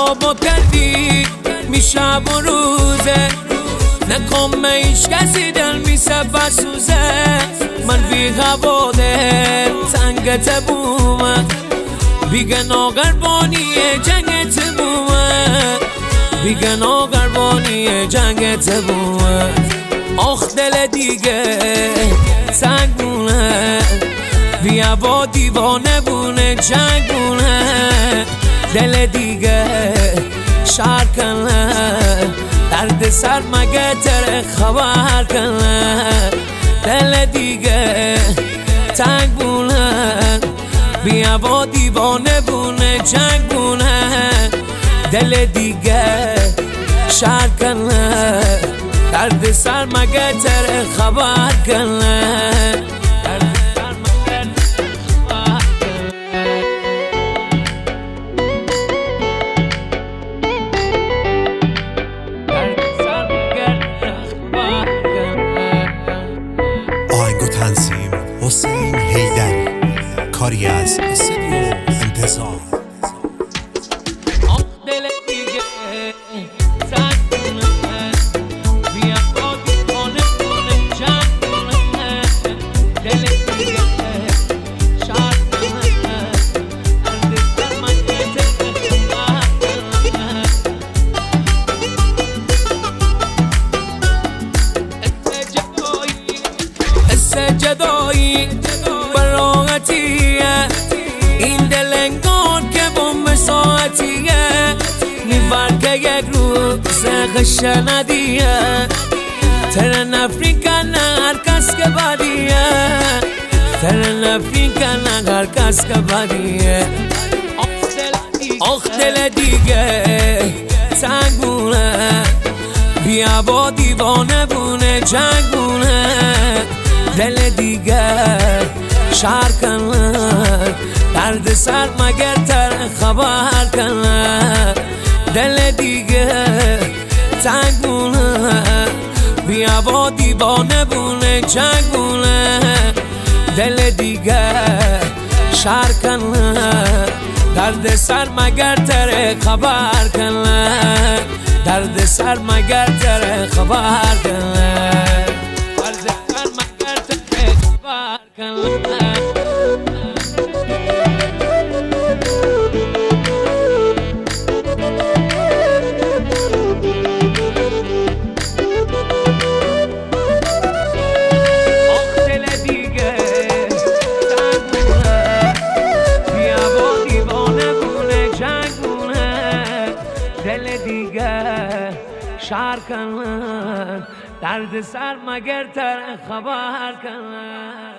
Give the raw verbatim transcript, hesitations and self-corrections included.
خواب و کردی میشه و روزه نکن هیچ کسی دل میسه بسوزه من بی هوا دل تنگت بومه بیگه ناگربانی جنگت بومه بیگه ناگربانی جنگت بومه آخ دل دیگه تنگ بونه بیا با دیوانه بونه جنگ بونه دل دیگه شهر کنه درد سر مگه تر خبر کنه دل دیگه تنگ بونه بیا با دیوانه بونه جنگ بونه دل دیگه شهر کنه درد سر مگه تر خبر کنه تنظیم حسین حیدری کاری از استودیو انتظار جدایی براغتیه این دل انگار که بوم ساعتیه میبر که یک روز خشه ندیه تر نفرین کنه هر کس که بدیه تر نفرین کنه هر کس که بدیه آخ دل دیگه تنگ بونه بیا با دیوانه بونه جنگ بونه دل دیگه شهر کنه درد سر مگر تر خبر کنه دل دیگه تنگ بونه بیا با دیوانه بونه جنگ بونه دل دیگه شهر کنه درد سر مگر تر خبر کنه درد سر مگر تر خبر کنه دل دیگه شهر کنن درد سر مگر تر خبر کنن